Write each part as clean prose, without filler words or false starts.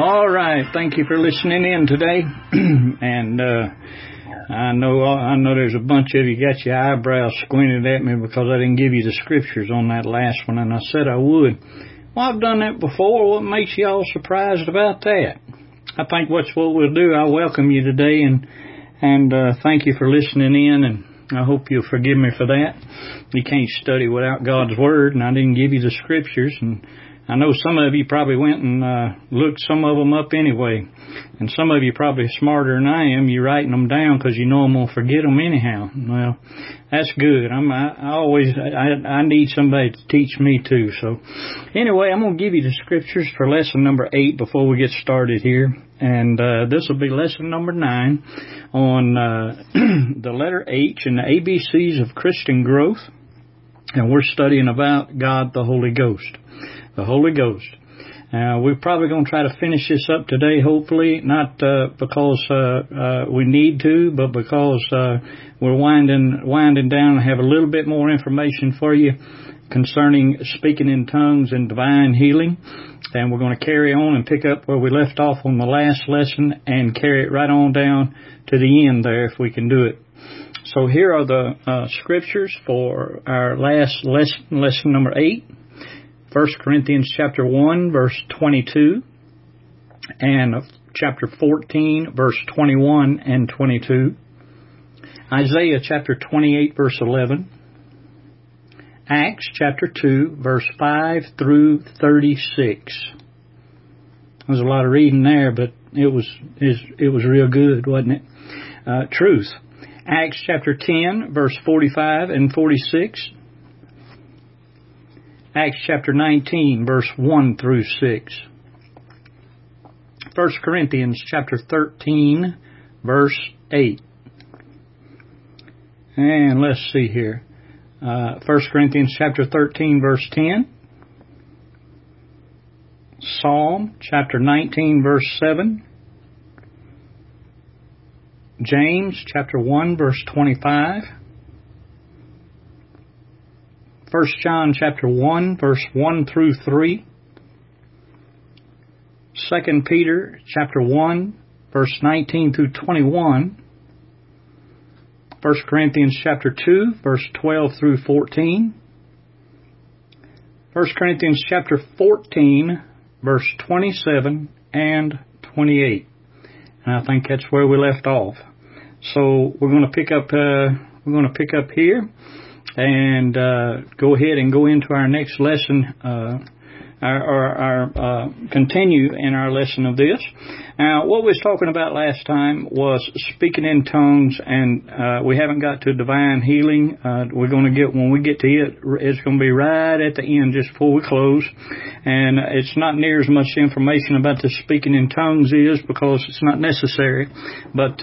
All right. Thank you for listening in today. And I know there's a bunch of you got your eyebrows squinted at me because I didn't give you the scriptures on that last one, and I said I would. Well, I've done that before. What makes you all surprised about that? I think that's what we'll do. I welcome you today, and thank you for listening in, and I hope you'll forgive me for that. You can't study without God's Word, and I didn't give you the scriptures, and I know some of you probably went and looked some of them up anyway, and some of you probably smarter than I am. You're writing them down because you know I'm going to forget them anyhow. Well, that's good. I need somebody to teach me too. So anyway, I'm going to give you the scriptures for lesson number 8 before we get started here. And this will be lesson number 9 on the letter H and the ABCs of Christian growth. And we're studying about God the Holy Ghost. The Holy Ghost. We're probably going to try to finish this up today, hopefully, not because we need to, but because we're winding down and have a little bit more information for you concerning speaking in tongues and divine healing. And we're going to carry on and pick up where we left off on the last lesson and carry it right on down to the end there if we can do it. So here are the scriptures for our last lesson number 8. 1 Corinthians chapter 1, verse 22, and chapter 14, verse 21 and 22, Isaiah chapter 28, verse 11, Acts chapter 2, verse 5 through 36. There's a lot of reading there, but it was real good, wasn't it? Truth. Acts chapter 10, verse 45 and 46. Acts chapter 19, verse 1 through 6. 1 Corinthians chapter 13, verse 8. And let's see here. 1 Corinthians chapter 13, verse 10. Psalm chapter 19, verse 7. James chapter 1, verse 25. 1 John chapter 1, verse 1 through 3. 2 Peter chapter 1, verse 19 through 21. 1 Corinthians chapter 2, verse 12 through 14. 1 Corinthians chapter 14, verse 27 and 28. And I think that's where we left off. So we're going to pick up here. And go ahead and go into our next lesson, continue in our lesson of this. Now, what we was talking about last time was speaking in tongues, and we haven't got to divine healing. We're going to get, when we get to it, it's going to be right at the end just before we close. And it's not near as much information about the speaking in tongues is because it's not necessary. But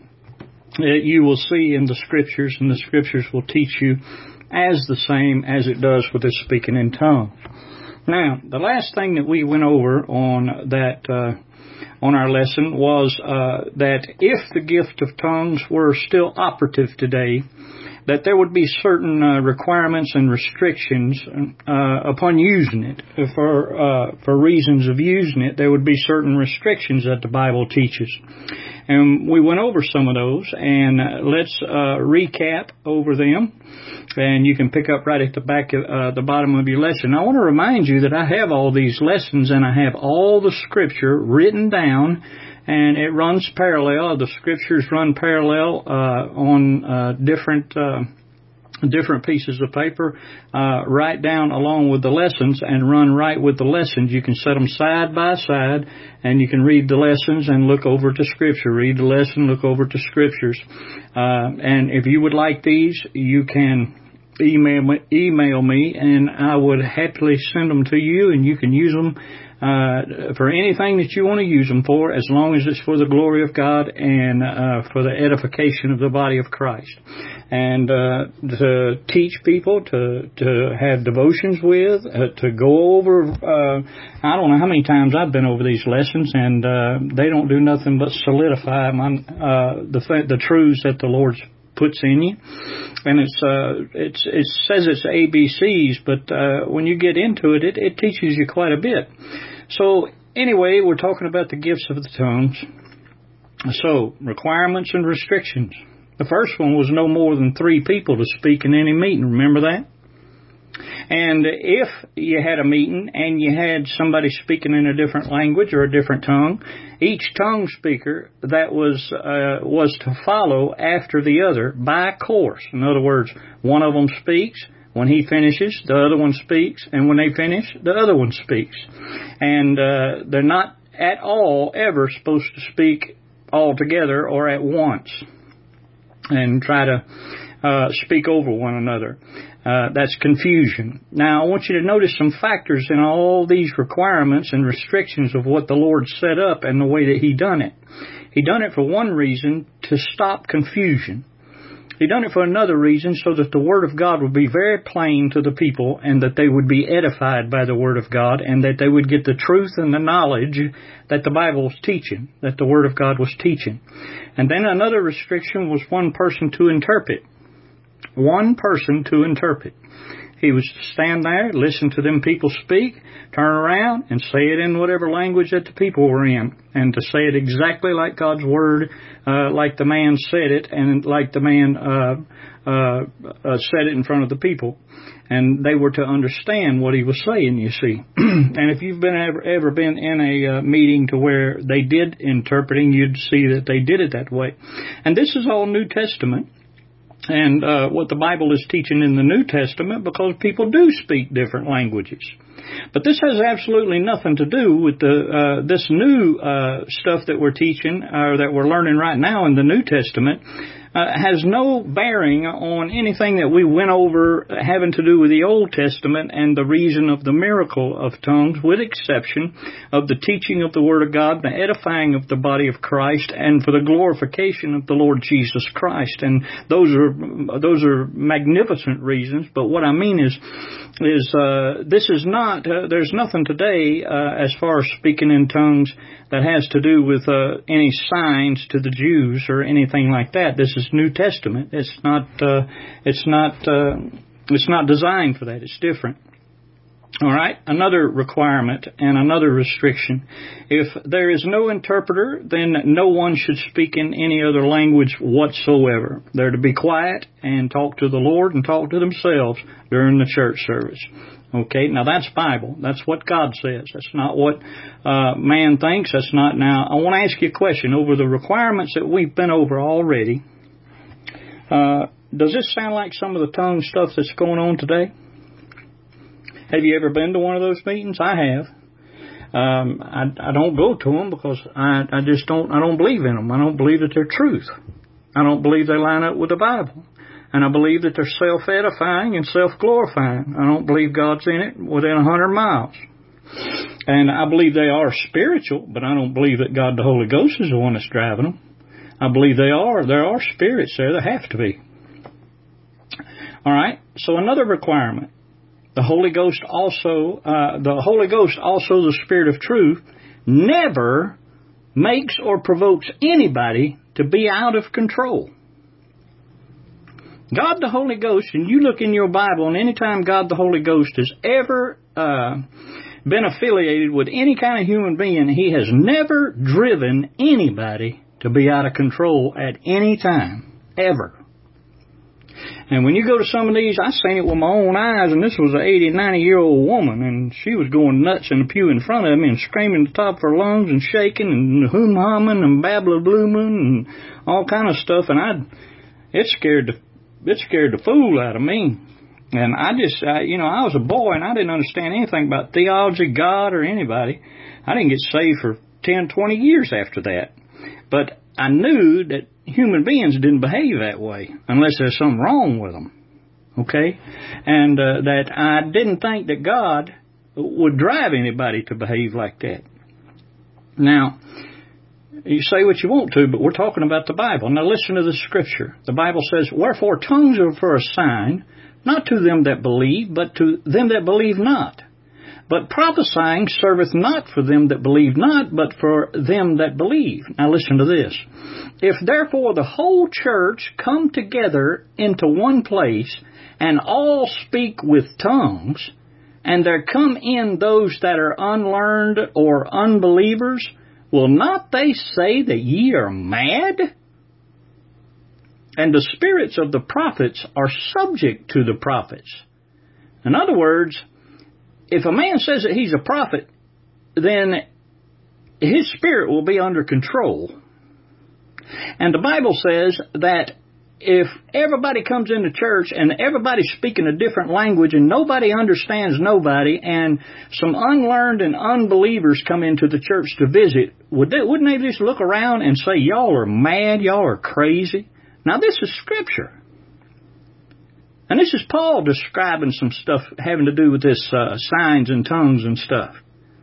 you will see in the scriptures, and the scriptures will teach you as the same as it does with the speaking in tongues. Now, the last thing that we went over on that on our lesson was that if the gift of tongues were still operative today, that there would be certain requirements and restrictions upon using it. For reasons of using it, there would be certain restrictions that the Bible teaches. And we went over some of those, and let's recap over them. And you can pick up right at the back of the bottom of your lesson. I want to remind you that I have all these lessons, and I have all the scripture written down, and it runs parallel. The scriptures run parallel on different pieces of paper, right down along with the lessons and run right with the lessons. You can set them side by side, and you can read the lessons and look over to Scripture. Read the lesson, look over to Scriptures. And if you would like these, you can email me, and I would happily send them to you, and you can use them for anything that you want to use them for, as long as it's for the glory of God and for the edification of the body of Christ. And to teach people, to have devotions with, to go over, I don't know how many times I've been over these lessons, and they don't do nothing but solidify the truths that the Lord puts in you. And it says it's ABCs, but when you get into it, it teaches you quite a bit. So Anyway, we're talking about the gifts of the tongues. So, requirements and restrictions. The first one was no more than 3 people to speak in any meeting. Remember that? And if you had a meeting and you had somebody speaking in a different language or a different tongue, each tongue speaker that was to follow after the other by course. In other words, one of them speaks. When he finishes, the other one speaks. And when they finish, the other one speaks. And they're not at all ever supposed to speak all together or at once and try to speak over one another. That's confusion. Now, I want you to notice some factors in all these requirements and restrictions of what the Lord set up and the way that He done it. He done it for one reason, to stop confusion. He done it for another reason, so that the Word of God would be very plain to the people and that they would be edified by the Word of God and that they would get the truth and the knowledge that the Bible was teaching, that the Word of God was teaching. And then another restriction was one person to interpret. One person to interpret. He was to stand there, listen to them people speak, turn around and say it in whatever language that the people were in, and to say it exactly like God's Word, like the man said it, and like the man said it in front of the people. And they were to understand what he was saying, you see. And if you've ever been in a meeting to where they did interpreting, you'd see that they did it that way. And this is all New Testament. And what the Bible is teaching in the New Testament, because people do speak different languages. But this has absolutely nothing to do with this new stuff that we're teaching, or that we're learning right now in the New Testament. Has no bearing on anything that we went over having to do with the Old Testament and the reason of the miracle of tongues, with exception of the teaching of the Word of God, the edifying of the body of Christ, and for the glorification of the Lord Jesus Christ. And those are magnificent reasons. But what I mean is this is not, there's nothing today as far as speaking in tongues that has to do with any signs to the Jews or anything like that. This is New Testament. It's not designed for that. It's different. All right. Another requirement and another restriction. If there is no interpreter, then no one should speak in any other language whatsoever. They're to be quiet and talk to the Lord and talk to themselves during the church service. Okay, now that's Bible. That's what God says. That's not what man thinks. That's not. Now, I want to ask you a question. Over the requirements that we've been over already, does this sound like some of the tongue stuff that's going on today? Have you ever been to one of those meetings? I have. I don't go to them because I don't believe in them. I don't believe that they're truth. I don't believe they line up with the Bible. And I believe that they're self-edifying and self-glorifying. I don't believe God's in it within 100 miles. And I believe they are spiritual, but I don't believe that God the Holy Ghost is the one that's driving them. I believe they are. There are spirits there. There have to be. All right. So another requirement. The Holy Ghost also, the Spirit of truth, never makes or provokes anybody to be out of control. God the Holy Ghost, and you look in your Bible, and anytime God the Holy Ghost has ever been affiliated with any kind of human being, He has never driven anybody to be out of control at any time, ever. And when you go to some of these, I seen it with my own eyes, and this was an 80, 90-year-old woman, and she was going nuts in the pew in front of me and screaming at the top of her lungs and shaking and hum-humming and babble-blooming and all kind of stuff, and it scared the fool out of me. And I was a boy, and I didn't understand anything about theology, God, or anybody. I didn't get saved for 10, 20 years after that. But I knew that human beings didn't behave that way unless there's something wrong with them. Okay? And that I didn't think that God would drive anybody to behave like that. Now, you say what you want to, but we're talking about the Bible. Now listen to the scripture. The Bible says, "Wherefore tongues are for a sign, not to them that believe, but to them that believe not. But prophesying serveth not for them that believe not, but for them that believe." Now listen to this. "If therefore the whole church come together into one place, and all speak with tongues, and there come in those that are unlearned or unbelievers, will not they say that ye are mad? And the spirits of the prophets are subject to the prophets. In other words, if a man says that he's a prophet, then his spirit will be under control. And the Bible says that if everybody comes into church and everybody's speaking a different language and nobody understands nobody, and some unlearned and unbelievers come into the church to visit, wouldn't they just look around and say, y'all are mad, y'all are crazy? Now this is Scripture. And this is Paul describing some stuff having to do with this signs and tongues and stuff.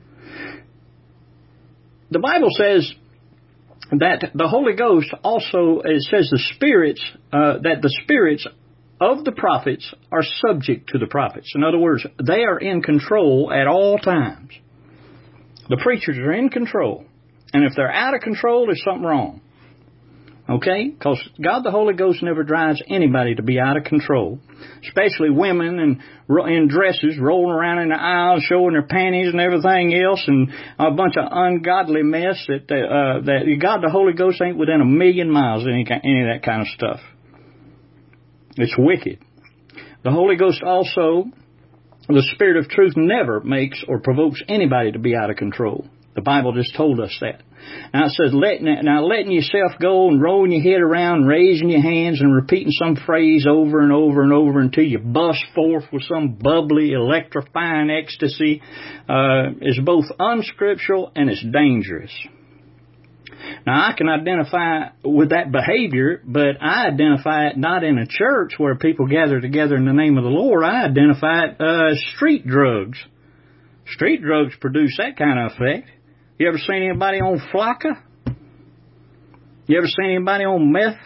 The Bible says that the Holy Ghost also, it says the spirits, that the spirits of the prophets are subject to the prophets. In other words, they are in control at all times. The preachers are in control. And if they're out of control, there's something wrong. Okay? Because God the Holy Ghost never drives anybody to be out of control. Especially women in dresses rolling around in the aisles, showing their panties and everything else, and a bunch of ungodly mess that God the Holy Ghost ain't within 1,000,000 miles of any of that kind of stuff. It's wicked. The Holy Ghost also, the Spirit of truth, never makes or provokes anybody to be out of control. The Bible just told us that. Now it says, letting yourself go and rolling your head around, raising your hands and repeating some phrase over and over and over until you bust forth with some bubbly, electrifying ecstasy is both unscriptural and it's dangerous. Now I can identify with that behavior, but I identify it not in a church where people gather together in the name of the Lord. I identify it as street drugs. Street drugs produce that kind of effect. You ever seen anybody on Flocka? You ever seen anybody on meth?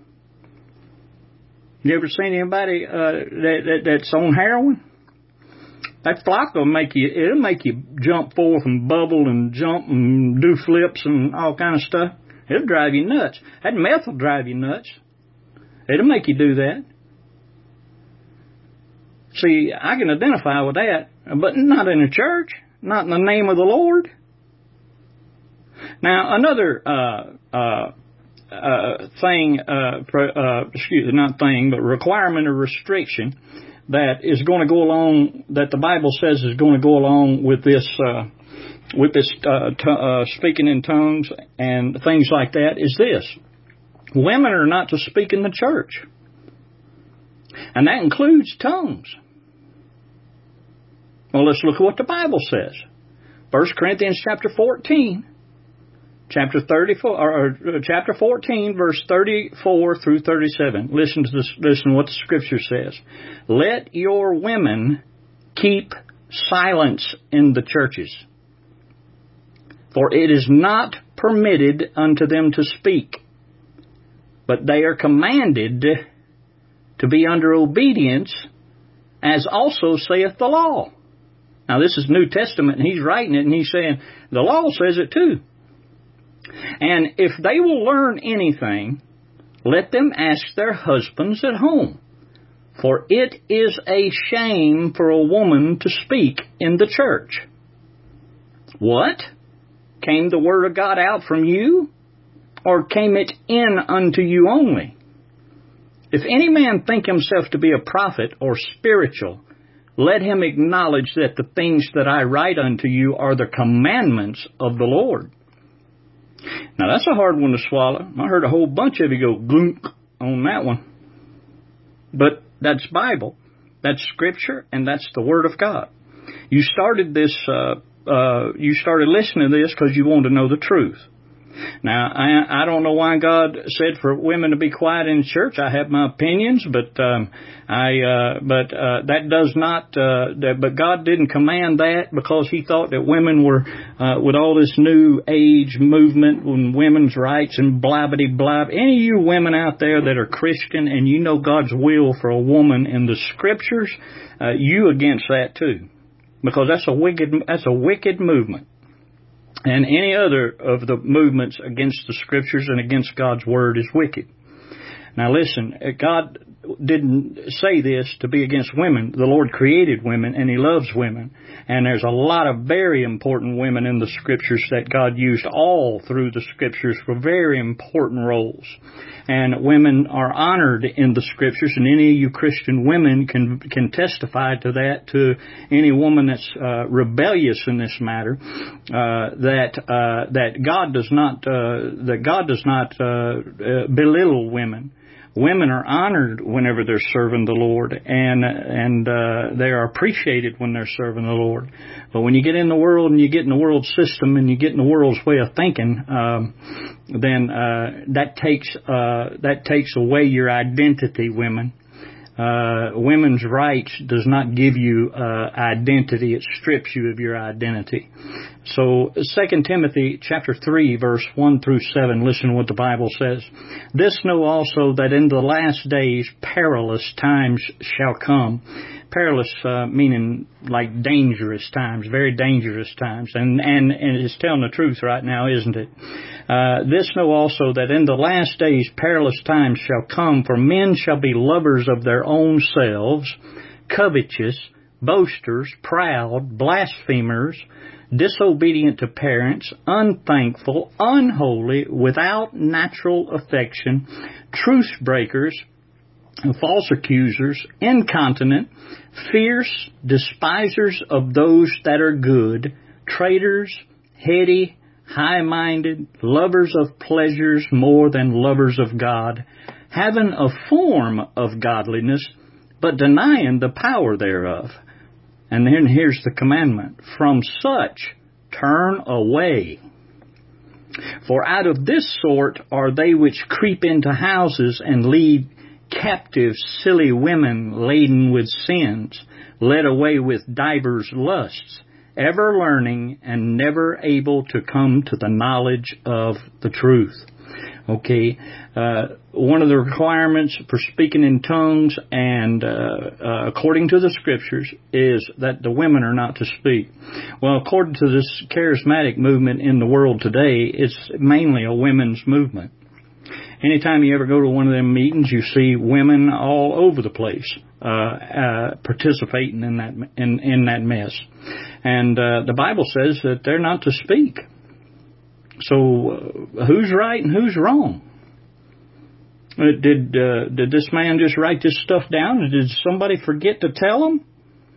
You ever seen anybody that's on heroin? That Flocka it'll make you jump forth and bubble and jump and do flips and all kind of stuff. It'll drive you nuts. That meth will drive you nuts. It'll make you do that. See, I can identify with that, but not in a church, not in the name of the Lord. Now, another requirement or restriction that is going to go along, that the Bible says is going to go along with this speaking in tongues and things like that is this: women are not to speak in the church, and that includes tongues. Well, let's look at what the Bible says. 1 Corinthians chapter 14. Chapter 14, verse 34 through 37. Listen to what the Scripture says. Let your women keep silence in the churches, for it is not permitted unto them to speak, but they are commanded to be under obedience, as also saith the law. Now this is New Testament, and he's writing it, and he's saying, the law says it too. And if they will learn anything, let them ask their husbands at home. For it is a shame for a woman to speak in the church. What? Came the word of God out from you? Or came it in unto you only? If any man think himself to be a prophet or spiritual, let him acknowledge that the things that I write unto you are the commandments of the Lord. Now, that's a hard one to swallow. I heard a whole bunch of you go glunk on that one. But that's Bible. That's Scripture, and that's the Word of God. You started this, you started listening to this because you wanted to know the truth. Now, I don't know why God said for women to be quiet in church. I have my opinions, but that does not. But God didn't command that because He thought that women were with all this new age movement and women's rights and blabbity blab. Any of you women out there that are Christian and you know God's will for a woman in the Scriptures, you against that too, because that's a wicked movement. And any other of the movements against the Scriptures and against God's Word is wicked. Now listen, God didn't say this to be against women. The Lord created women, and He loves women. And there's a lot of very important women in the Scriptures that God used all through the Scriptures for very important roles. And women are honored in the Scriptures, and any of you Christian women can testify to that, to any woman that's rebellious in this matter, that God does not belittle women. Women are honored whenever they're serving the Lord, and they are appreciated when they're serving the Lord. But when you get in the world and you get in the world system and you get in the world's way of thinking, then that takes away your identity, women. Women's rights does not give you identity. It strips you of your identity. So 2 Timothy chapter 3 verse 1 through 7, listen to what the Bible says. This know also that in the last days perilous times shall come. Perilous meaning like dangerous times, very dangerous times. And it's telling the truth right now, isn't it? This know also that in the last days perilous times shall come, for men shall be lovers of their own selves, covetous, boasters, proud, blasphemers, disobedient to parents, unthankful, unholy, without natural affection, truce breakers, false accusers, incontinent, fierce, despisers of those that are good, traitors, heady, high-minded, lovers of pleasures more than lovers of God, having a form of godliness, but denying the power thereof. And then here's the commandment. From such turn away. For out of this sort are they which creep into houses and lead captive silly women laden with sins, led away with divers lusts, ever learning and never able to come to the knowledge of the truth. Okay, one of the requirements for speaking in tongues and according to the Scriptures is that the women are not to speak. Well, according to this charismatic movement in the world today, it's mainly a women's movement. Anytime you ever go to one of them meetings, you see women all over the place participating in that mess. And the Bible says that they're not to speak. So who's right and who's wrong? Did this man just write this stuff down, or did somebody forget to tell him?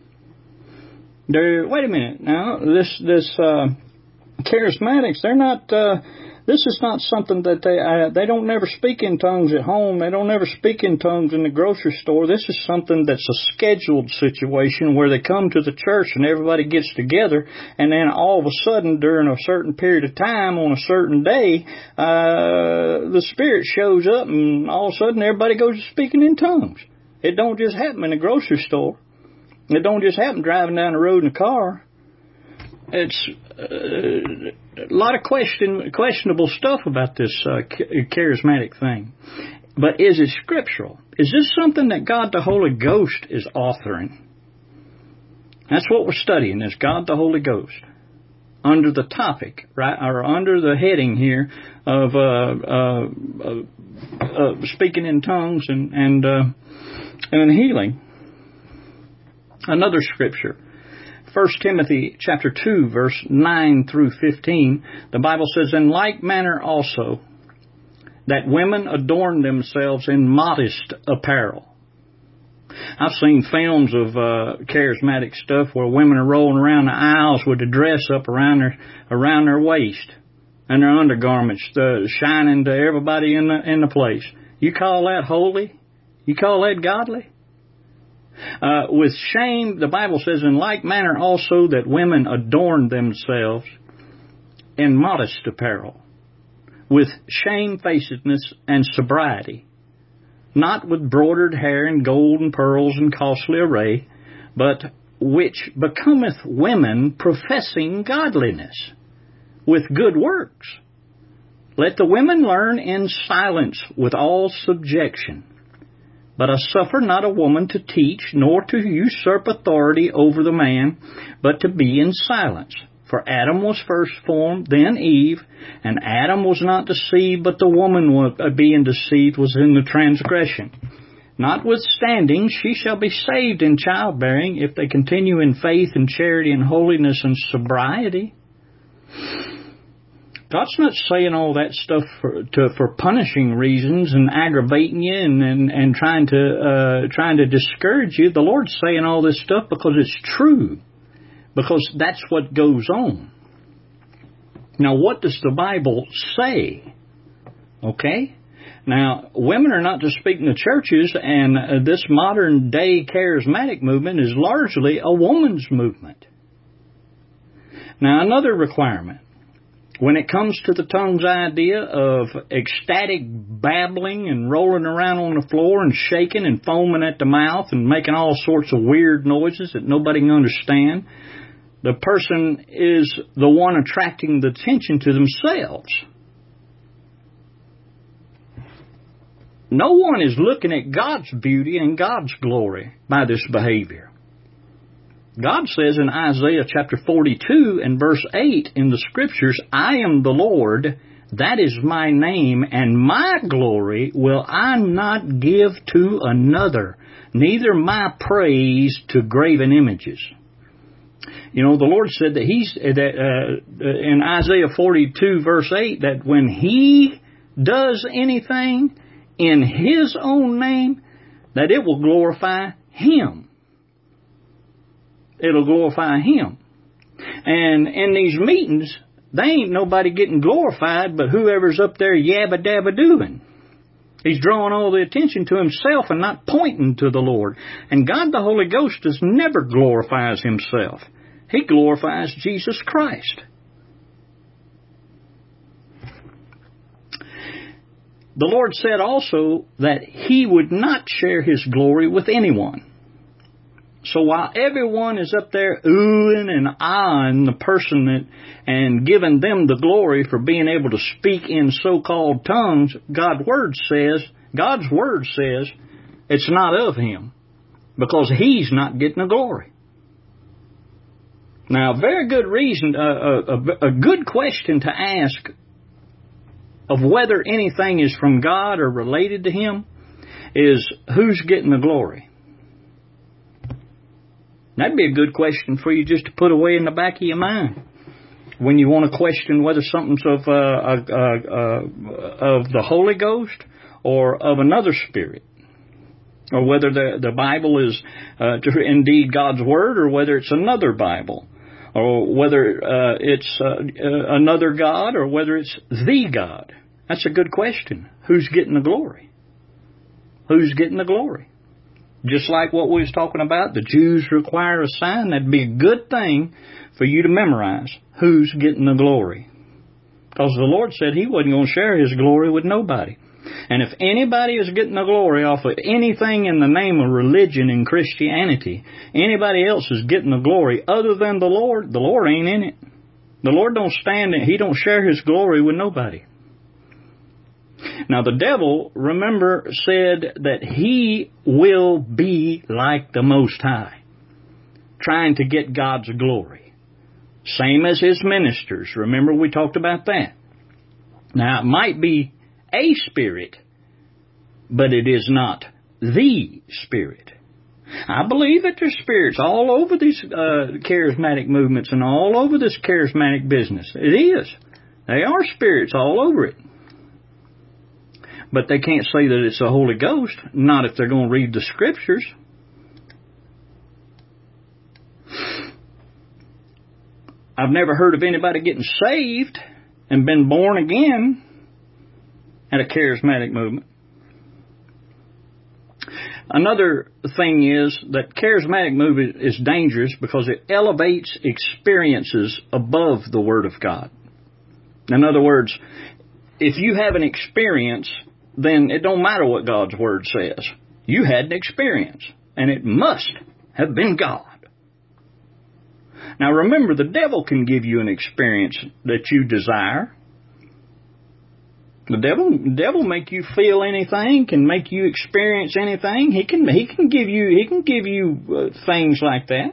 Wait a minute now. This charismatics, they're not. This is not something that they don't never speak in tongues at home. They don't never speak in tongues in the grocery store. This is something that's a scheduled situation where they come to the church and everybody gets together, and then all of a sudden during a certain period of time on a certain day, the Spirit shows up and all of a sudden everybody goes to speaking in tongues. It don't just happen in the grocery store. It don't just happen driving down the road in a car. It's a lot of questionable stuff about this charismatic thing. But is it scriptural? Is this something that God the Holy Ghost is authoring? That's what we're studying, is God the Holy Ghost. Under the topic, right, or under the heading here of speaking in tongues and healing. Another scripture. 1 Timothy chapter 2, verse 9 through 15, the Bible says, in like manner also, that women adorn themselves in modest apparel. I've seen films of charismatic stuff where women are rolling around the aisles with a dress up around their waist and their undergarments shining to everybody in the place. You call that holy? You call that godly? With shame, the Bible says, in like manner also that women adorn themselves in modest apparel, with shamefacedness and sobriety, not with broidered hair and gold and pearls and costly array, but which becometh women professing godliness, with good works. Let the women learn in silence with all subjection. But I suffer not a woman to teach, nor to usurp authority over the man, but to be in silence. For Adam was first formed, then Eve, and Adam was not deceived, but the woman being deceived was in the transgression. Notwithstanding, she shall be saved in childbearing if they continue in faith and charity and holiness and sobriety. God's not saying all that stuff for punishing reasons and aggravating you and trying to discourage you. The Lord's saying all this stuff because it's true, because that's what goes on. Now, what does the Bible say? Okay? Now, women are not to speak in the churches, and this modern day charismatic movement is largely a woman's movement. Now, another requirement. When it comes to the tongues idea of ecstatic babbling and rolling around on the floor and shaking and foaming at the mouth and making all sorts of weird noises that nobody can understand, the person is the one attracting the attention to themselves. No one is looking at God's beauty and God's glory by this behavior. God says in Isaiah chapter 42 and verse 8 in the Scriptures, I am the Lord, that is my name, and my glory will I not give to another, neither my praise to graven images. You know, the Lord said that in Isaiah 42 verse 8, that when He does anything in His own name, that it will glorify Him. It'll glorify Him. And in these meetings, they ain't nobody getting glorified but whoever's up there yabba dabba doing. He's drawing all the attention to himself and not pointing to the Lord. And God the Holy Ghost never glorifies Himself. He glorifies Jesus Christ. The Lord said also that He would not share His glory with anyone. So while everyone is up there oohing and ahhing the person and giving them the glory for being able to speak in so-called tongues, God's word says it's not of Him, because He's not getting the glory. Now, a very good reason, a good question to ask of whether anything is from God or related to Him is, who's getting the glory? That'd be a good question for you just to put away in the back of your mind when you want to question whether something's of the Holy Ghost or of another spirit, or whether the Bible is indeed God's Word, or whether it's another Bible, or whether it's another God, or whether it's the God. That's a good question. Who's getting the glory? Who's getting the glory? Just like what we was talking about, the Jews require a sign. That'd be a good thing for you to memorize. Who's getting the glory? Because the Lord said He wasn't going to share His glory with nobody. And if anybody is getting the glory off of anything in the name of religion and Christianity, anybody else is getting the glory other than the Lord ain't in it. The Lord don't stand in it. He don't share His glory with nobody. Now, the devil, remember, said that he will be like the Most High, trying to get God's glory. Same as his ministers. Remember, we talked about that. Now, it might be a spirit, but it is not the Spirit. I believe that there's spirits all over these charismatic movements and all over this charismatic business. It is. They are spirits all over it. But they can't say that it's the Holy Ghost, not if they're going to read the Scriptures. I've never heard of anybody getting saved and been born again at a charismatic movement. Another thing is that charismatic movement is dangerous because it elevates experiences above the Word of God. In other words, if you have an experience, then it don't matter what God's Word says. You had an experience, and it must have been God. Now remember, the devil can give you an experience that you desire. The devil make you feel anything, can make you experience anything. He can give you things like that.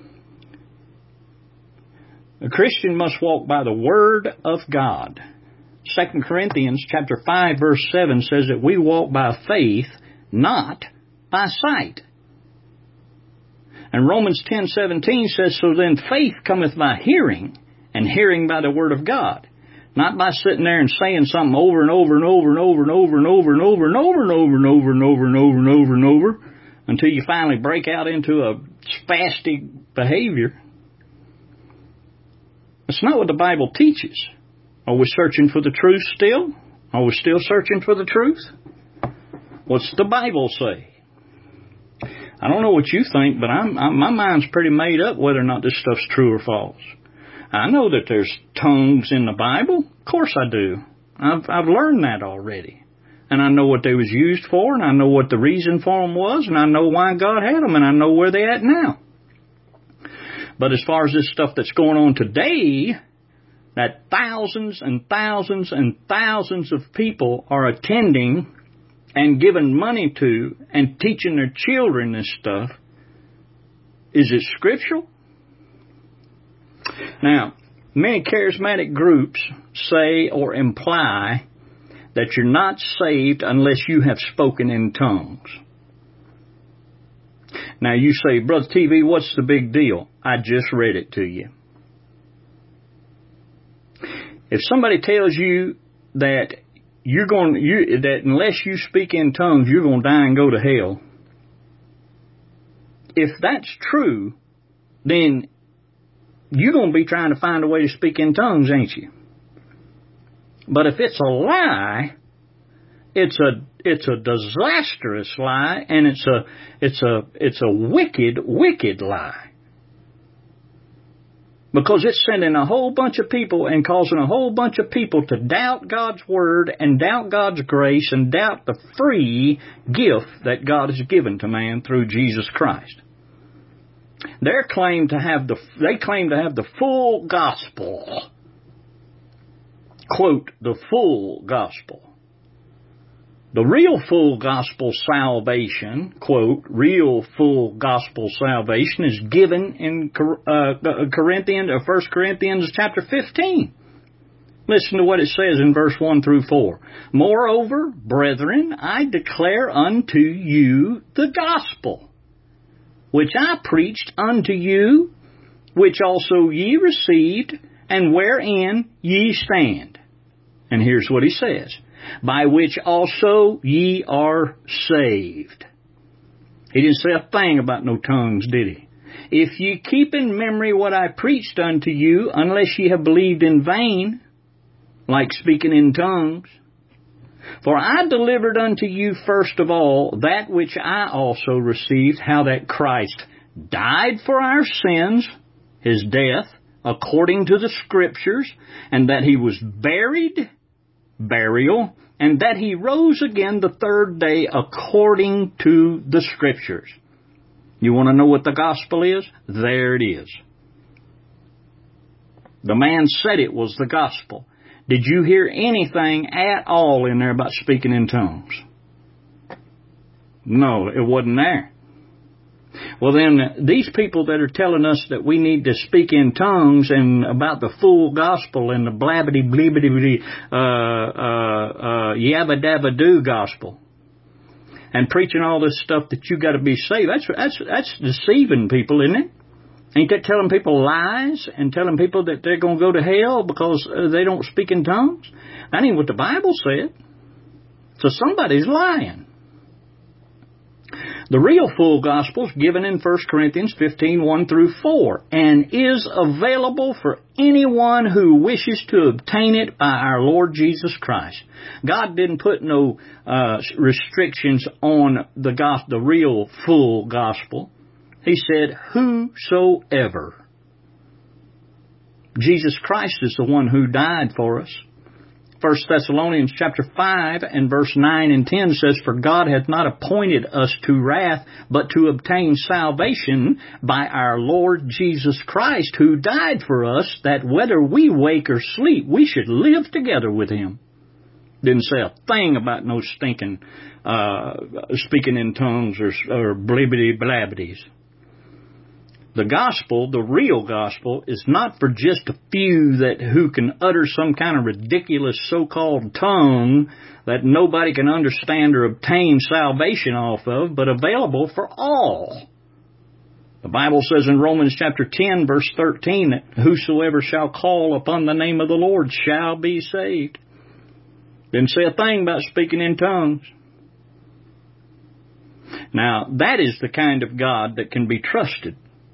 A Christian must walk by the Word of God. 2 Corinthians chapter 5 verse 7 says that we walk by faith, not by sight. And Romans 10:17 says, so then faith cometh by hearing, and hearing by the word of God. Not by sitting there and saying something over and over and over and over and over and over and over and over and over and over and over and over and over and over until you finally break out into a spastic behavior. That's not what the Bible teaches. Are we searching for the truth still? Are we still searching for the truth? What's the Bible say? I don't know what you think, but my mind's pretty made up whether or not this stuff's true or false. I know that there's tongues in the Bible. Of course I do. I've learned that already. And I know what they was used for, and I know what the reason for them was, and I know why God had them, and I know where they're at now. But as far as this stuff that's going on today, that thousands and thousands and thousands of people are attending and giving money to and teaching their children this stuff, is it scriptural? Now, many charismatic groups say or imply that you're not saved unless you have spoken in tongues. Now you say, Brother TV, what's the big deal? I just read it to you. If somebody tells you that that unless you speak in tongues, you're going to die and go to hell, if that's true, then you're going to be trying to find a way to speak in tongues, ain't you? But if it's a lie, it's a disastrous lie, and it's a wicked lie. Because it's sending a whole bunch of people and causing a whole bunch of people to doubt God's Word and doubt God's grace and doubt the free gift that God has given to man through Jesus Christ. They claim to have the full gospel. Quote, the full gospel. The real full gospel salvation, quote, real full gospel salvation is given in 1 Corinthians chapter 15. Listen to what it says in verse 1 through 4. Moreover, brethren, I declare unto you the gospel, which I preached unto you, which also ye received, and wherein ye stand. And here's what he says. By which also ye are saved. He didn't say a thing about no tongues, did he? If ye keep in memory what I preached unto you, unless ye have believed in vain, like speaking in tongues. For I delivered unto you first of all that which I also received, how that Christ died for our sins, his death, according to the Scriptures, and that he was burial, and that he rose again the third day according to the Scriptures. You want to know what the gospel is? There it is. The man said it was the gospel. Did you hear anything at all in there about speaking in tongues? No, it wasn't there. Well then, these people that are telling us that we need to speak in tongues and about the full gospel and the blabbity bleebity yabba dabba doo gospel and preaching all this stuff that you got to be saved, that's deceiving people, isn't it? Ain't that telling people lies and telling people that they're going to go to hell because they don't speak in tongues? That ain't what the Bible said. So somebody's lying. The real full gospel is given in 1 Corinthians 15, 1 through 4, and is available for anyone who wishes to obtain it by our Lord Jesus Christ. God didn't put no restrictions on the real full gospel. He said, whosoever. Jesus Christ is the one who died for us. 1 Thessalonians chapter 5 and verse 9 and 10 says, For God hath not appointed us to wrath, but to obtain salvation by our Lord Jesus Christ, who died for us, that whether we wake or sleep, we should live together with him. Didn't say a thing about no stinking speaking in tongues or blibbity blabbities. The gospel, the real gospel, is not for just a few who can utter some kind of ridiculous so-called tongue that nobody can understand or obtain salvation off of, but available for all. The Bible says in Romans chapter 10, verse 13, that whosoever shall call upon the name of the Lord shall be saved. Didn't say a thing about speaking in tongues. Now, that is the kind of God that can be trusted.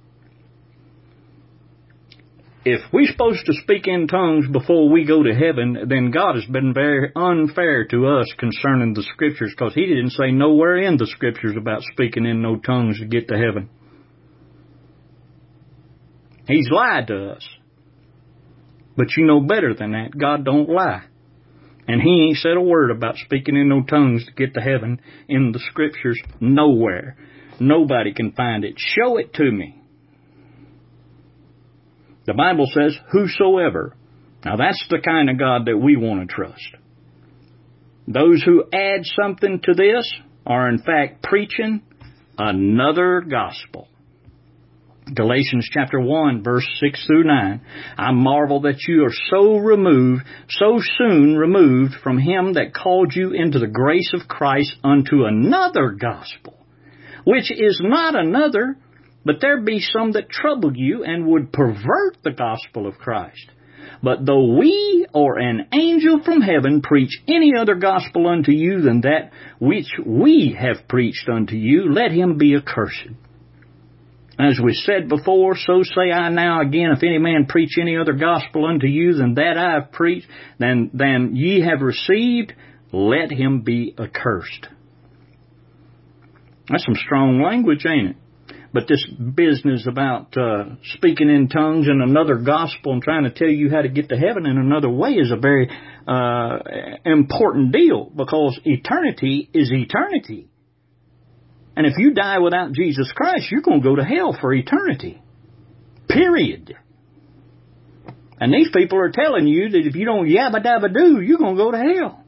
If we're supposed to speak in tongues before we go to heaven, then God has been very unfair to us concerning the Scriptures, because He didn't say nowhere in the Scriptures about speaking in no tongues to get to heaven. He's lied to us. But you know better than that. God don't lie. And He ain't said a word about speaking in no tongues to get to heaven in the Scriptures nowhere. Nobody can find it. Show it to me. The Bible says, whosoever. Now that's the kind of God that we want to trust. Those who add something to this are in fact preaching another gospel. Galatians chapter 1, verse 6 through 9. I marvel that you are so soon removed from Him that called you into the grace of Christ unto another gospel, which is not another, but there be some that trouble you and would pervert the gospel of Christ. But though we or an angel from heaven preach any other gospel unto you than that which we have preached unto you, let him be accursed. As we said before, so say I now again, if any man preach any other gospel unto you than that I have preached, than ye have received, let him be accursed. That's some strong language, ain't it? But this business about speaking in tongues and another gospel and trying to tell you how to get to heaven in another way is a very important deal, because eternity is eternity. And if you die without Jesus Christ, you're going to go to hell for eternity. Period. And these people are telling you that if you don't yabba dabba do, you're going to go to hell.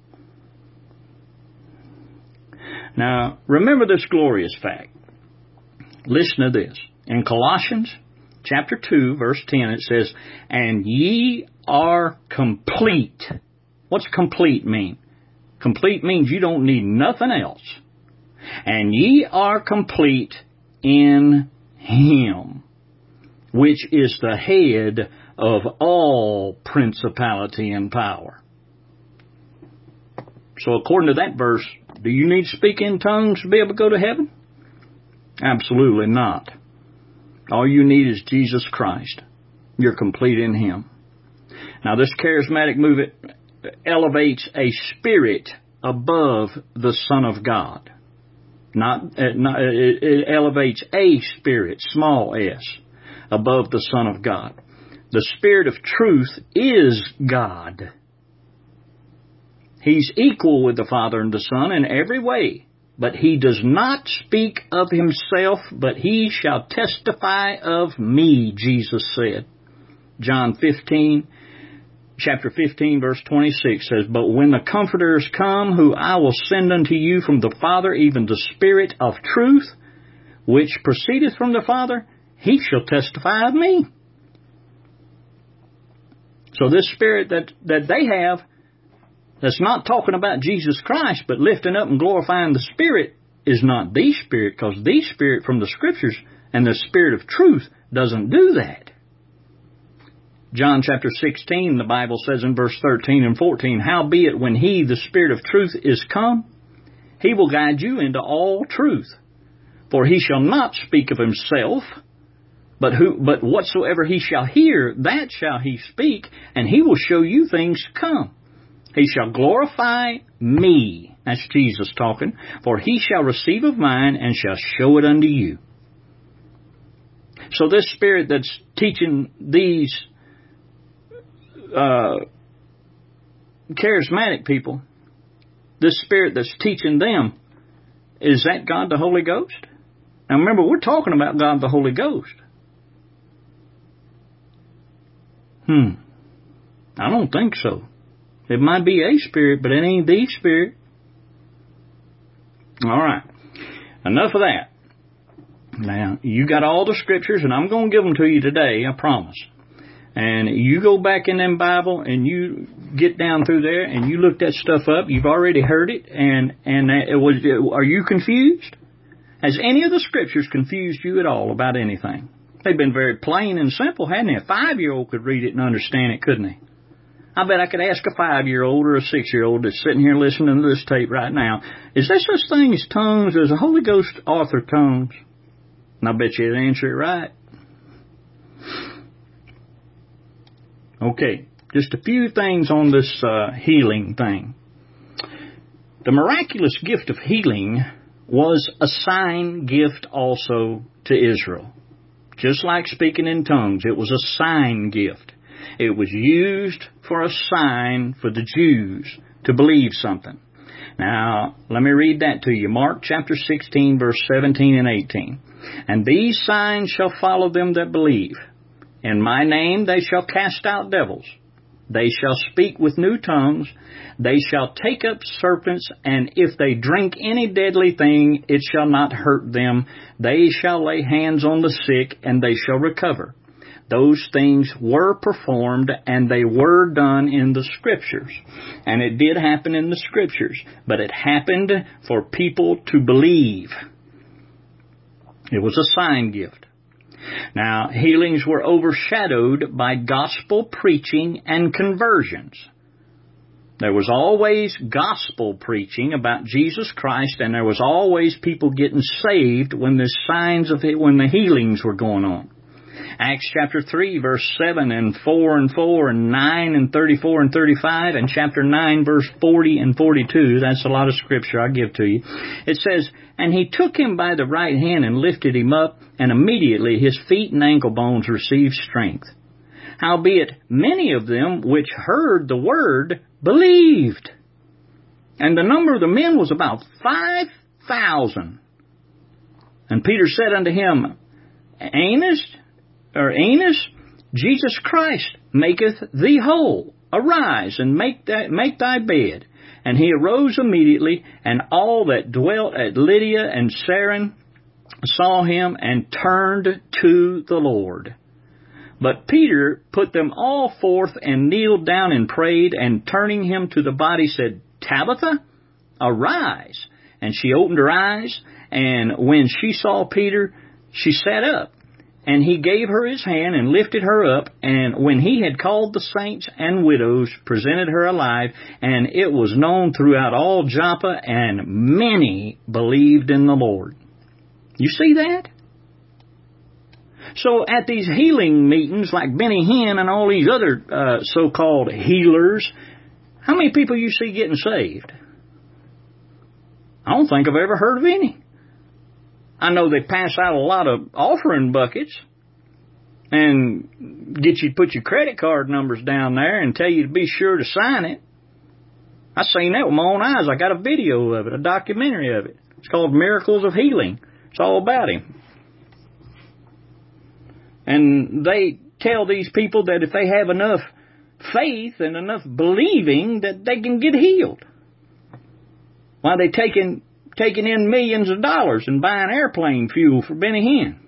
Now, remember this glorious fact. Listen to this. In Colossians chapter 2, verse 10, it says, and ye are complete. What's complete mean? Complete means you don't need nothing else. And ye are complete in Him, which is the head of all principality and power. So according to that verse, do you need to speak in tongues to be able to go to heaven? Absolutely not. All you need is Jesus Christ. You're complete in Him. Now this charismatic movement elevates a spirit above the Son of God. It elevates a spirit, small s, above the Son of God. The Spirit of truth is God. He's equal with the Father and the Son in every way. But He does not speak of Himself, but He shall testify of me, Jesus said. John 15, chapter 15, verse 26 says, but when the Comforter is come, who I will send unto you from the Father, even the Spirit of truth, which proceedeth from the Father, He shall testify of me. So this Spirit that they have, that's not talking about Jesus Christ, but lifting up and glorifying the Spirit, is not the Spirit, because the Spirit from the Scriptures and the Spirit of truth doesn't do that. John chapter 16, the Bible says in verse 13 and 14, howbeit when He, the Spirit of truth, is come, He will guide you into all truth. For He shall not speak of Himself, but whatsoever He shall hear, that shall He speak, and He will show you things to come. He shall glorify me, that's Jesus talking, for He shall receive of mine and shall show it unto you. So this Spirit that's teaching these charismatic people, this Spirit that's teaching them, is that God the Holy Ghost? Now remember, we're talking about God the Holy Ghost. I don't think so. It might be a spirit, but it ain't the Spirit. All right. Enough of that. Now, you got all the scriptures, and I'm going to give them to you today, I promise. And you go back in them Bible, and you get down through there, and you look that stuff up. You've already heard it, and are you confused? Has any of the scriptures confused you at all about anything? They've been very plain and simple, hadn't they? A 5-year-old could read it and understand it, couldn't he? I bet I could ask a 5-year-old or a 6-year-old that's sitting here listening to this tape right now, is there such thing as tongues? Does the Holy Ghost author tongues? And I bet you'd answer it right. Okay, just a few things on this healing thing. The miraculous gift of healing was a sign gift also to Israel. Just like speaking in tongues, it was a sign gift. It was used for a sign for the Jews to believe something. Now, let me read that to you. Mark chapter 16, verse 17 and 18. And these signs shall follow them that believe. In my name they shall cast out devils. They shall speak with new tongues. They shall take up serpents, and if they drink any deadly thing, it shall not hurt them. They shall lay hands on the sick, and they shall recover. Those things were performed, and they were done in the Scriptures. And it did happen in the Scriptures, but it happened for people to believe. It was a sign gift. Now, healings were overshadowed by gospel preaching and conversions. There was always gospel preaching about Jesus Christ, and there was always people getting saved when the healings were going on. Acts chapter 3, verse 7 and 4 and 4 and 9 and 34 and 35, and chapter 9, verse 40 and 42. That's a lot of scripture I give to you. It says, and he took him by the right hand and lifted him up, and immediately his feet and ankle bones received strength. Howbeit, many of them which heard the word believed. And the number of the men was about 5,000. And Peter said unto him, Aeneas, Jesus Christ maketh thee whole. Arise and make thy bed. And he arose immediately, and all that dwelt at Lydia and Saron saw him and turned to the Lord. But Peter put them all forth and kneeled down and prayed, and turning him to the body said, Tabitha, arise. And she opened her eyes, and when she saw Peter, she sat up. And he gave her his hand and lifted her up, and when he had called the saints and widows, presented her alive, and it was known throughout all Joppa, and many believed in the Lord. You see that? So at these healing meetings like Benny Hinn and all these other so-called healers, how many people you see getting saved? I don't think I've ever heard of any. I know they pass out a lot of offering buckets and get you to put your credit card numbers down there and tell you to be sure to sign it. I seen that with my own eyes. I got a video of it, a documentary of it. It's called Miracles of Healing. It's all about him. And they tell these people that if they have enough faith and enough believing that they can get healed. Why they taking in millions of dollars and buying airplane fuel for Benny Hinn.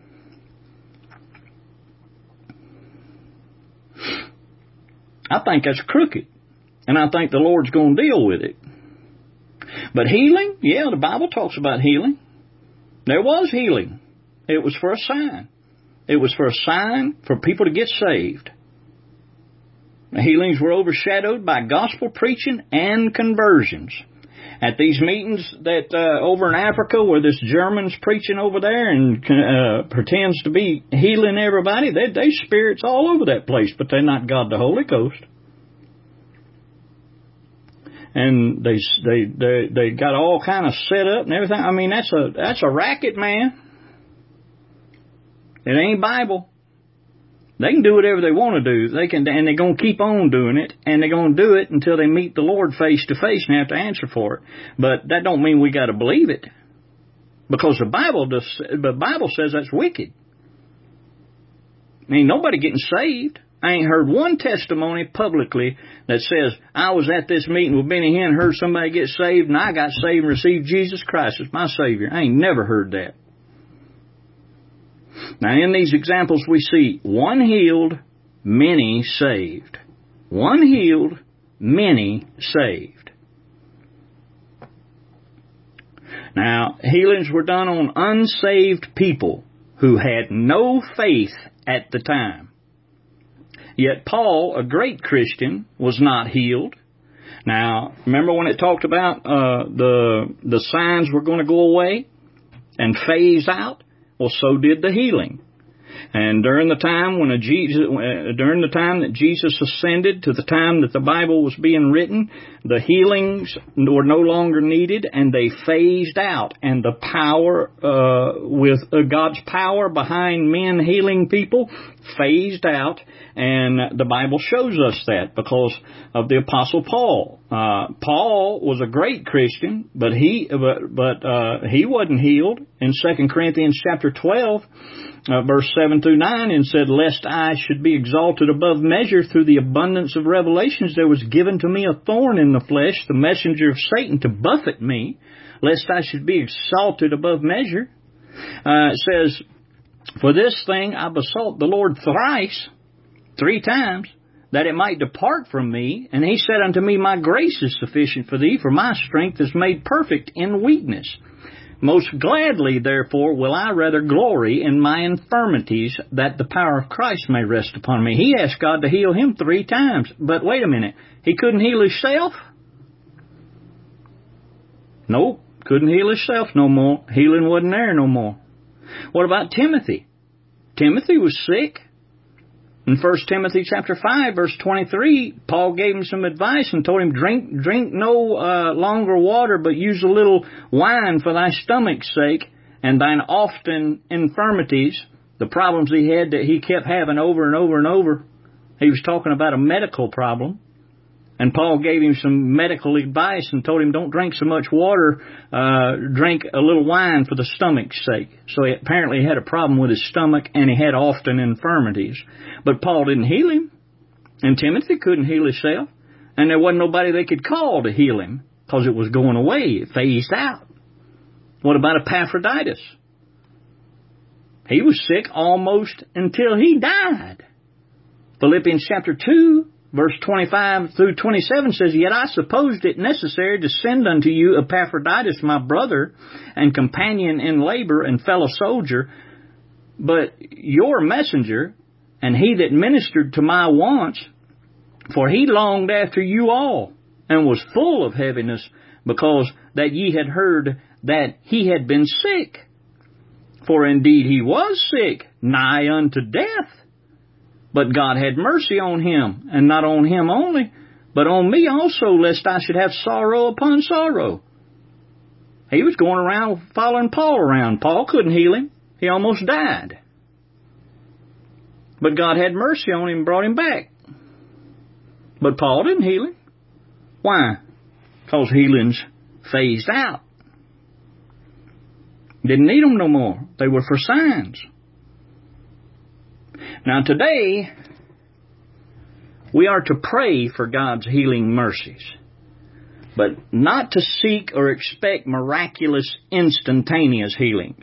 I think that's crooked, and I think the Lord's going to deal with it. But healing, yeah, the Bible talks about healing. There was healing. It was for a sign. It was for a sign for people to get saved. The healings were overshadowed by gospel preaching and conversions. At these meetings that over in Africa where this German's preaching over there and pretends to be healing everybody, they spirits all over that place, but they're not God the Holy Ghost. And they got all kind of set up and everything. I mean, that's a racket, man. It ain't Bible. They can do whatever they want to do. And they're going to keep on doing it, and they're going to do it until they meet the Lord face to face and have to answer for it. But that don't mean we got to believe it, because the Bible says that's wicked. Ain't nobody getting saved. I ain't heard one testimony publicly that says I was at this meeting with Benny Hinn, heard somebody get saved, and I got saved and received Jesus Christ as my Savior. I ain't never heard that. Now, in these examples, we see one healed, many saved. One healed, many saved. Now, healings were done on unsaved people who had no faith at the time. Yet Paul, a great Christian, was not healed. Now, remember when it talked about the signs were going to go away and phase out? Well, so did the healing. And during the time that Jesus ascended to the time that the Bible was being written, the healings were no longer needed, and they phased out. And the power, with God's power behind men healing people, phased out. And the Bible shows us that because of the Apostle Paul. Paul was a great Christian, but he wasn't healed. In 2 Corinthians chapter 12, verse 7 through 9, and said, "Lest I should be exalted above measure through the abundance of revelations, there was given to me a thorn in the flesh, the messenger of Satan, to buffet me, lest I should be exalted above measure." It says, "For this thing I besought the Lord thrice," 3 times, "that it might depart from me. And he said unto me, My grace is sufficient for thee, for my strength is made perfect in weakness. Most gladly, therefore, will I rather glory in my infirmities, that the power of Christ may rest upon me." He asked God to heal him 3 times. But wait a minute. He couldn't heal himself? Nope. Couldn't heal himself no more. Healing wasn't there no more. What about Timothy? Timothy was sick. In 1 Timothy chapter 5, verse 23, Paul gave him some advice and told him, drink no longer water, but use a little wine for thy stomach's sake, and thine often infirmities, the problems he had that he kept having over and over and over. He was talking about a medical problem. And Paul gave him some medical advice and told him, don't drink so much water, drink a little wine for the stomach's sake. So he apparently had a problem with his stomach, and he had often infirmities. But Paul didn't heal him, and Timothy couldn't heal himself, and there wasn't nobody they could call to heal him because it was going away. It phased out. What about Epaphroditus? He was sick almost until he died. Philippians chapter 2, verse 25 through 27 says, "Yet I supposed it necessary to send unto you Epaphroditus, my brother, and companion in labor and fellow soldier, but your messenger, and he that ministered to my wants, for he longed after you all, and was full of heaviness, because that ye had heard that he had been sick. For indeed he was sick, nigh unto death. But God had mercy on him, and not on him only, but on me also, lest I should have sorrow upon sorrow." He was going around following Paul around. Paul couldn't heal him. He almost died. But God had mercy on him and brought him back. But Paul didn't heal him. Why? Because healings phased out. Didn't need them no more. They were for signs. Now today, we are to pray for God's healing mercies, but not to seek or expect miraculous, instantaneous healings.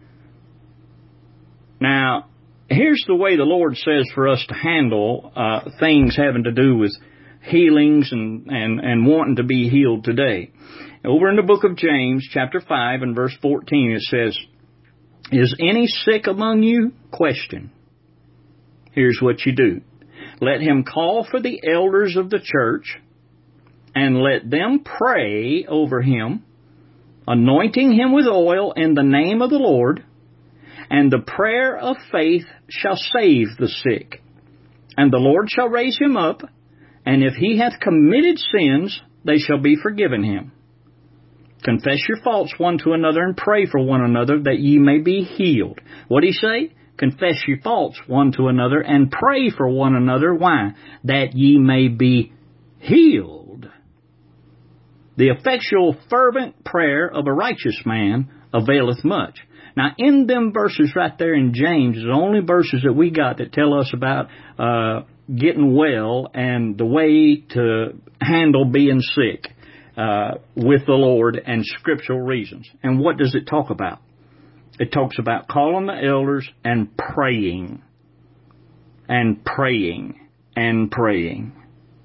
Now, here's the way the Lord says for us to handle things having to do with healings and wanting to be healed today. Over in the book of James, chapter 5 and verse 14, it says, "Is any sick among you? Question. Here's what you do. Let him call for the elders of the church, and let them pray over him, anointing him with oil in the name of the Lord. And the prayer of faith shall save the sick. And the Lord shall raise him up, and if he hath committed sins, they shall be forgiven him. Confess your faults one to another, and pray for one another, that ye may be healed." What did he say? Confess your faults one to another and pray for one another. Why? That ye may be healed. The effectual fervent prayer of a righteous man availeth much. Now, in them verses right there in James, is the only verses that we got that tell us about getting well and the way to handle being sick with the Lord and scriptural reasons. And what does it talk about? It talks about calling the elders and praying. And praying. And praying.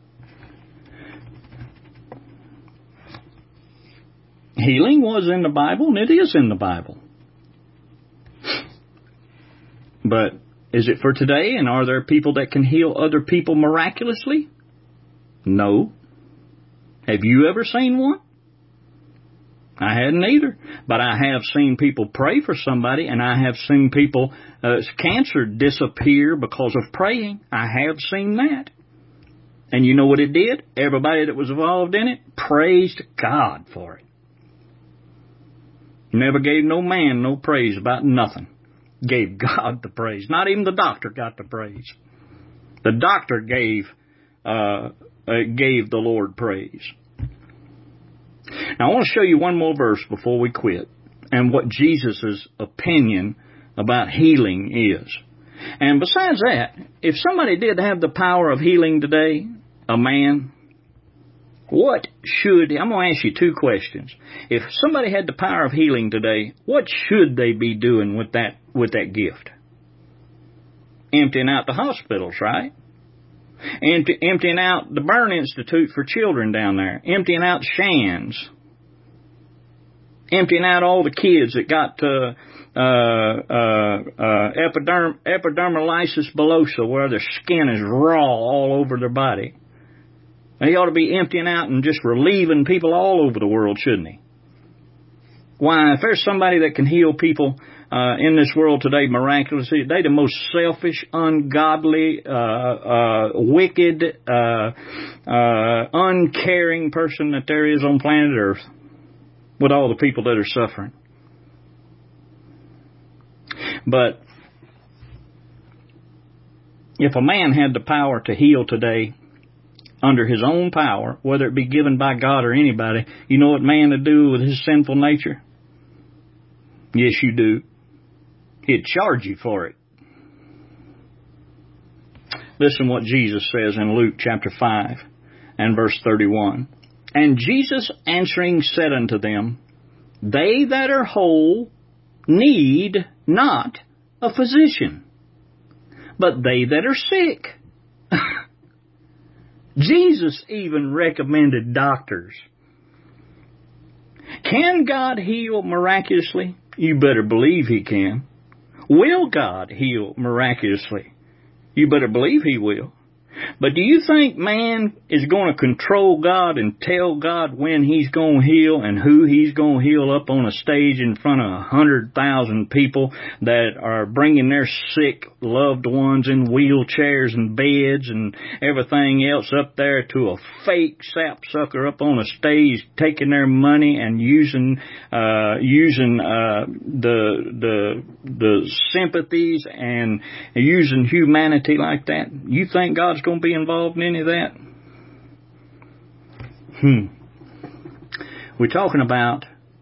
Healing was in the Bible, and it is in the Bible. But is it for today? And are there people that can heal other people miraculously? No. Have you ever seen one? I hadn't either. But I have seen people pray for somebody, and I have seen people, cancer disappear because of praying. I have seen that. And you know what it did? Everybody that was involved in it praised God for it. Never gave no man no praise about nothing. Gave God the praise. Not even the doctor got the praise. The doctor gave the Lord praise. Now I want to show you one more verse before we quit, and what Jesus' opinion about healing is. And besides that, if somebody did have the power of healing today, a man, I'm going to ask you two questions. If somebody had the power of healing today, what should they be doing with that gift? Emptying out the hospitals, right? Emptying out the Burn Institute for children down there. Emptying out Shands. Emptying out all the kids that got epidermolysis bullosa, where their skin is raw all over their body. He ought to be emptying out and just relieving people all over the world, shouldn't he? Why, if there's somebody that can heal people in this world today miraculously, they're the most selfish, ungodly, wicked, uncaring person that there is on planet Earth, with all the people that are suffering. But if a man had the power to heal today, under his own power, whether it be given by God or anybody, you know what man would do with his sinful nature? Yes, you do. He'd charge you for it. Listen what Jesus says in Luke chapter 5 and verse 31. And Jesus answering said unto them, They that are whole need not a physician, but they that are sick. Jesus even recommended doctors. Can God heal miraculously? You better believe He can. Will God heal miraculously? You better believe He will. But do you think man is going to control God and tell God when He's going to heal and who He's going to heal up on a stage in front of 100,000 people that are bringing their sick loved ones in wheelchairs and beds and everything else up there to a fake sapsucker up on a stage, taking their money and using the sympathies and using humanity like that? You think God's going to be involved in any of that? We're talking about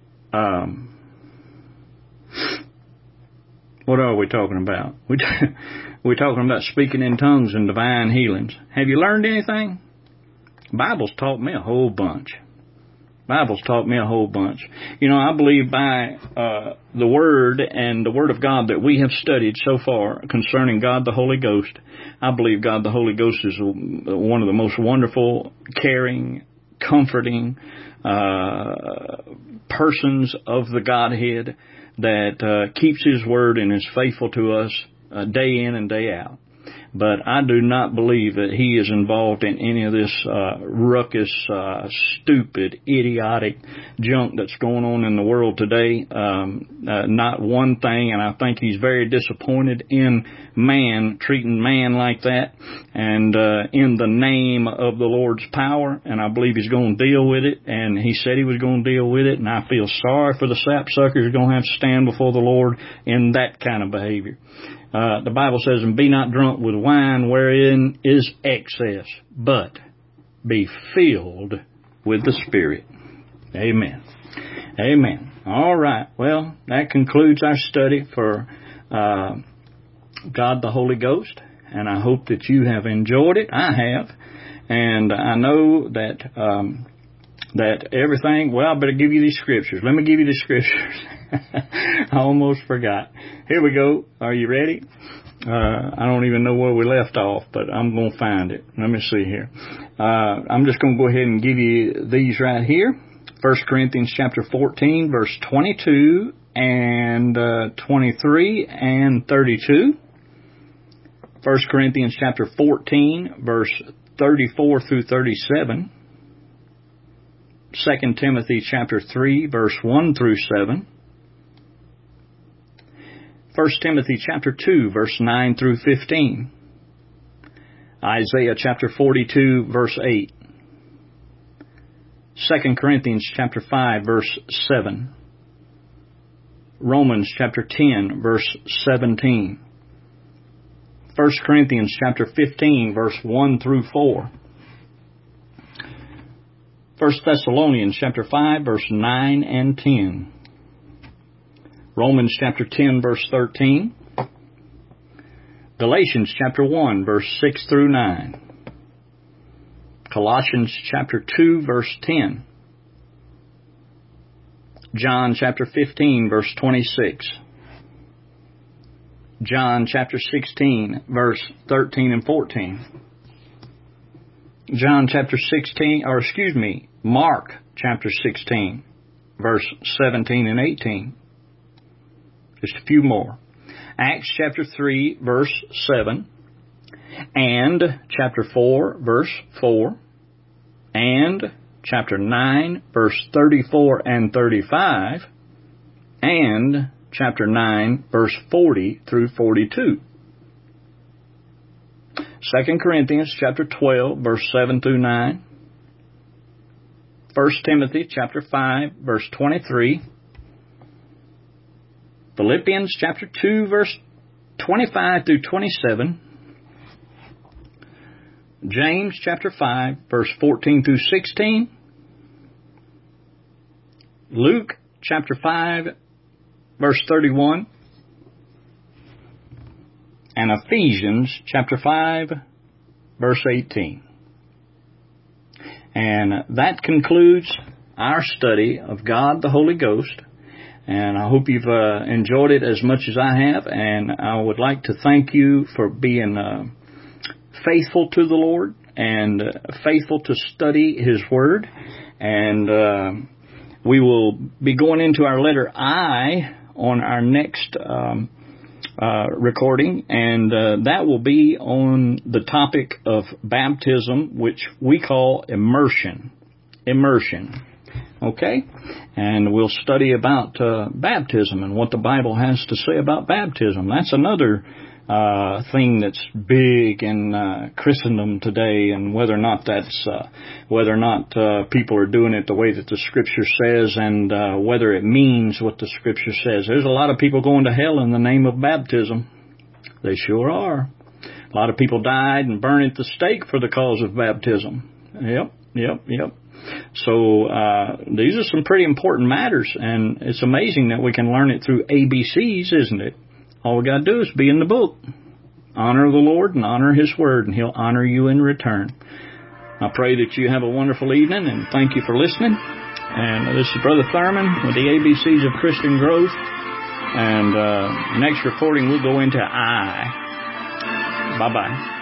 what are we talking about? We're talking about speaking in tongues and divine healings. Have you learned anything? Bible's taught me a whole bunch. Bible's taught me a whole bunch. You know, I believe by the Word and the Word of God that we have studied so far concerning God the Holy Ghost, I believe God the Holy Ghost is one of the most wonderful, caring, comforting persons of the Godhead that keeps His Word and is faithful to us day in and day out. But I do not believe that He is involved in any of this ruckus, stupid, idiotic junk that's going on in the world today. Not one thing, and I think He's very disappointed in man, treating man like that, and in the name of the Lord's power, and I believe He's going to deal with it, and He said He was going to deal with it, and I feel sorry for the sapsuckers who are going to have to stand before the Lord in that kind of behavior. The Bible says, and be not drunk with wine wherein is excess, but be filled with the Spirit. Amen. Amen. All right. Well, that concludes our study for God the Holy Ghost, and I hope that you have enjoyed it. I have. And I know that that everything, well, I better give you these scriptures. Let me give you the scriptures. I almost forgot. Here we go. Are you ready? I don't even know where we left off, but I'm going to find it. Let me see here. I'm just going to go ahead and give you these right here. 1 Corinthians chapter 14, verse 22 and 23 and 32. 1 Corinthians chapter 14, verse 34 through 37. 2 Timothy chapter 3, verse 1 through 7. 1 Timothy chapter 2, verse 9 through 15. Isaiah chapter 42, verse 8. 2 Corinthians chapter 5, verse 7. Romans chapter 10, verse 17. 1 Corinthians chapter 15, verse 1 through 4. 1 Thessalonians chapter 5, verse 9 and 10. Romans chapter 10, verse 13. Galatians chapter 1, verse 6 through 9. Colossians chapter 2, verse 10. John chapter 15, verse 26. John chapter 16, verse 13 and 14. Mark chapter 16, verse 17 and 18. Just a few more. Acts chapter 3, verse 7, and chapter 4, verse 4, and chapter 9, verse 34 and 35, and chapter 9, verse 40 through 42. 2 Corinthians chapter 12, verse 7 through 9. 1 Timothy chapter 5, verse 23. Philippians chapter 2, verse 25 through 27. James chapter 5, verse 14 through 16. Luke chapter 5, verse 31. And Ephesians chapter 5, verse 18. And that concludes our study of God the Holy Ghost. And I hope you've enjoyed it as much as I have. And I would like to thank you for being faithful to the Lord and faithful to study His Word. And we will be going into our letter I on our next recording. And that will be on the topic of baptism, which we call immersion. Immersion. Okay? And we'll study about baptism and what the Bible has to say about baptism. That's another thing that's big in Christendom today, and whether or not people are doing it the way that the Scripture says, and whether it means what the Scripture says. There's a lot of people going to hell in the name of baptism. They sure are. A lot of people died and burned at the stake for the cause of baptism. Yep. So these are some pretty important matters, and it's amazing that we can learn it through ABCs, isn't it? All we got to do is be in the book. Honor the Lord and honor His Word, and He'll honor you in return. I pray that you have a wonderful evening, and thank you for listening. And this is Brother Thurman with the ABCs of Christian Growth. And next recording, we'll go into I. Bye-bye.